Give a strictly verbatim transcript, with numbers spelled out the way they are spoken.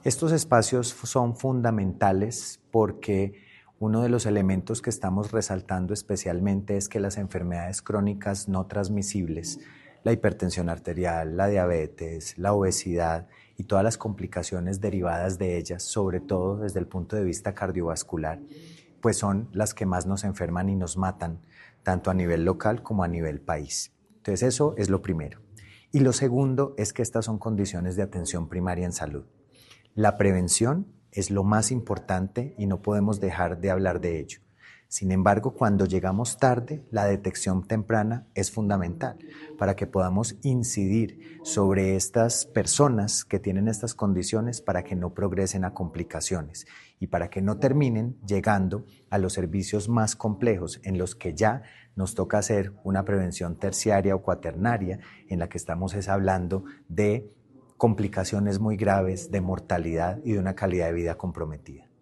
Estos espacios son fundamentales porque uno de los elementos que estamos resaltando especialmente es que las enfermedades crónicas no transmisibles, la hipertensión arterial, la diabetes, la obesidad y todas las complicaciones derivadas de ellas, sobre todo desde el punto de vista cardiovascular, pues son las que más nos enferman y nos matan, tanto a nivel local como a nivel país. Entonces eso es lo primero. Y lo segundo es que estas son condiciones de atención primaria en salud. La prevención es lo más importante y no podemos dejar de hablar de ello. Sin embargo, cuando llegamos tarde, la detección temprana es fundamental para que podamos incidir sobre estas personas que tienen estas condiciones para que no progresen a complicaciones y para que no terminen llegando a los servicios más complejos en los que ya nos toca hacer una prevención terciaria o cuaternaria en la que estamos es hablando de complicaciones muy graves, de mortalidad y de una calidad de vida comprometida.